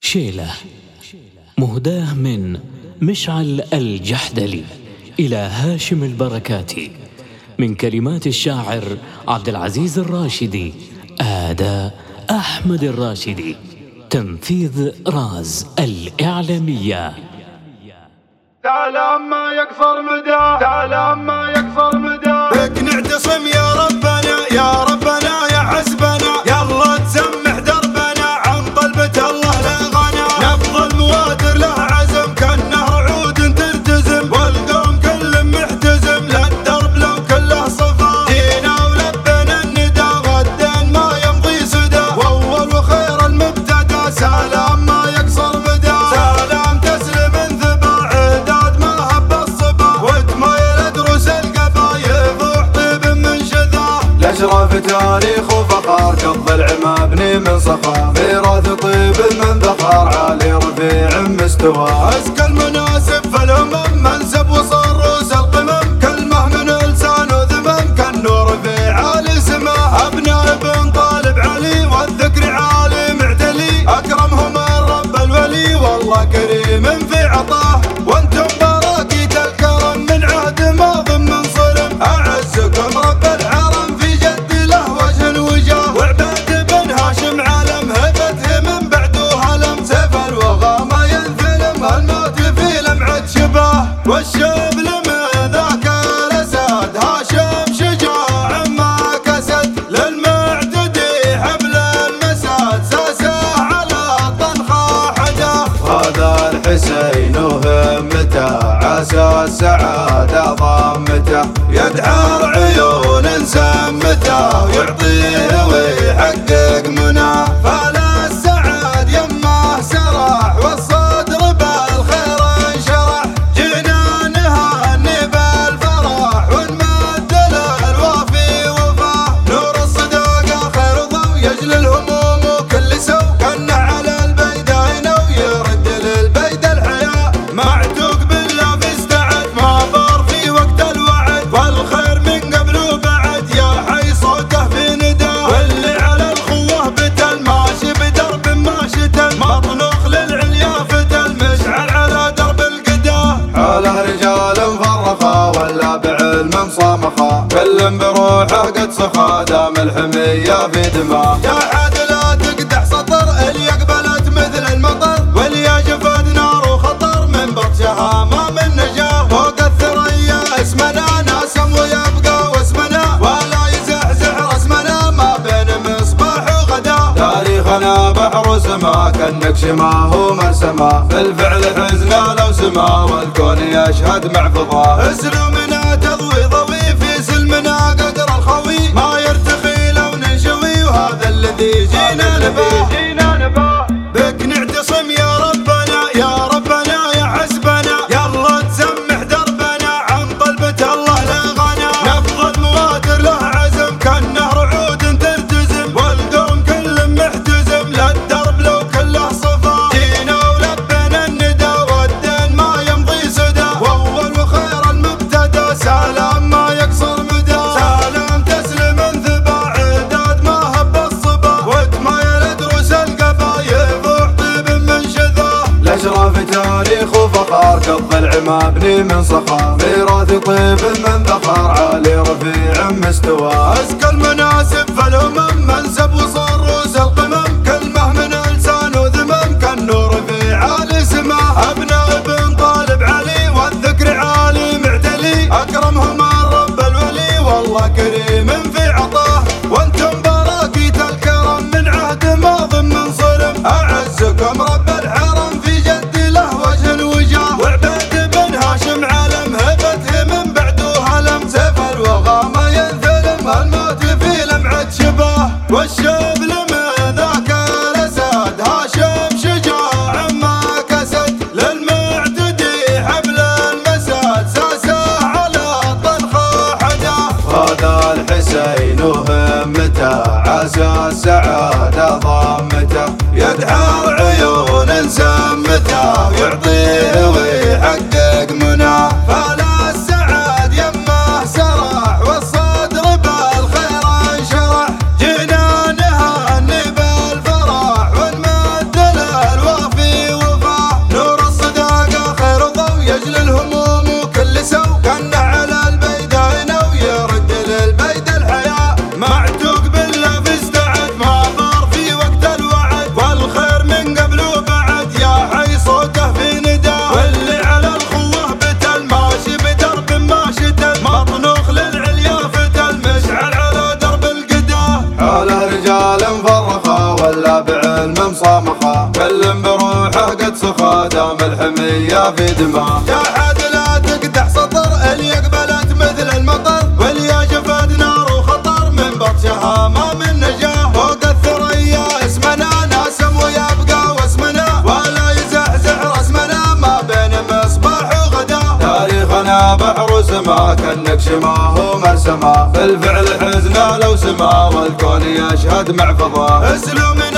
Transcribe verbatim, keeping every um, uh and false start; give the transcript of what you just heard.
شيلة مهداه من مشعل الجحدلي إلى هاشم البركاتي، من كلمات الشاعر عبد العزيز الراشدي، أداء أحمد الراشدي، تنفيذ راز الإعلامية. تعال ما يقصر مدى، تعال ما يقصر مدى، بك نعتصم يا ربنا يا ربنا يا حسبنا، يلا تسمح دربنا عن طلبة الله لغنا، نبض الموادر له عزم كالنهر عود تلتزم، والقوم كل محتزم للدرب لو كله صفا، جينا ولبنا الندى غدا ما يمضي سدى، واول وخير المبتدى سلام ما يقصر مدى، سلام تسلم انثبى عداد ما هب الصبا، وتميل دروس القفايف وحطيب من شذا، الاشراف تاريخ وفخار كالضلع مبني من صخار، ميراث طيب من ذخار عالي رفيع مستوى، ازكى المناسب فالامم منسب وصار روس القمم، كلمه من لسان وذمم كالنور في عالي سما، ابناء ابن طالب علي والذكر عالي معتلي، اكرمهم الرب الولي والله كريم في عطاه، وانتم براكيت الكرم من عهد ماض من صرم، اعزكم رب الحرم في جد له وجه وجاه، وعباد بن هاشم علم هبته من بعده هلم، سيف الوغى ما ينثلم الموت في لمعة شباه، والشبل من ذاك الاسد هاشم شجاع ما كسد، للمعتدي حبل المساد ساسه على طنخه حدا، هذا الحسين وهمته عسى السعاده ضمته، يدحر عيون سمته ويعطيه ويحقق مناه، فلا السعاد يمه سرح والصدر بالخير انشرح، جينا نهني بالفرح ونمد للوافي وفاه، نور الصداقه خير ضو يجلي الهموم وكل سو، كنه على البيدة ينو يرد للبيد الحياه، معتوق بالله فاستعد ما بار في وقت الوعد، والخير من قبل وبعد يا حي صوته في نداه، واللي على الخوه بتل ماشي بدرب ما شتل، مطلوخ للعليا فتل مشعل على درب القداه، حاله رجال مفرخه ولا بعلم صامخه، كل بروحه قد سخا دام الحميه في دماه، يا حد لا تقدح سطر اللي قبلت مثل المطر، واللي جفت نار وخطر من بطشها ما من نجاه، فوق الثريا اسمنا ناسم ويبقى واسمنا، ولا يزحزح رسمنا ما بين مصباح وغدا، تاريخنا بحر وسما كالنكش ما هو مرسما، بالفعل حزنا لو سما والكون يشهد مع فضاه، اسلوبنا تضوي ضوي في سلمنا قدر الخوي، ما يرتخي لو ننشوي وهذا الذي جينا نباه، بك نعتصم يا ربنا يا ربنا يا حسبنا، يلا تسمح دربنا عن طلبة الله لغنا، نبض الموادر له عزم كالنهر عود تلتزم، والقوم كل محتزم للدرب لو كله صفا، جينا ولبنا الندى والدين ما يمضي سدى، واول وخير المبتدى سلام ما يقصر مدى، سلام تسلم انثبى عداد ما هب الصبا، وتميل دروس القفايف وحطيب من شذاه، الاشراف تاريخ وفخار كالضلع مبني من صخار، ميراث طيب من ذخار عالي رفيع مستوى، ازكى المناسب فالامم منسب وصار روس القمم، كلمه من لسان وذمم كالنور في عالي سما، ابناء ابن طالب علي والذكر عالي معتلي، اكرمهم الرب الولي والله كريم في عطاه، وانتم براكيت الكرم من عهد ماض من صرم، اعزكم رب الحرم في جد له وجه وجاه، وعباد بن هاشم علم هبته من بعده هلم، سيف الوغى ما ينثلم الموت في لمعة شباه، والشوق مخا كل بروحه قد سخا دام الحمية في دماء. يا حد لا تقدح سطر اللي يقبلت مثل المطر واللي جفت نار وخطر من بطشها ما من نجاه. فوق الثريا اسمنا ناسم ويبقى واسمنا ولا يزحزح رسمنا ما بين مصباح وغدا. تاريخنا بحر وسما كالنكش ما هو مرسما بالفعل حزنا لو سما والكون يشهد مع فضاه. اسلومي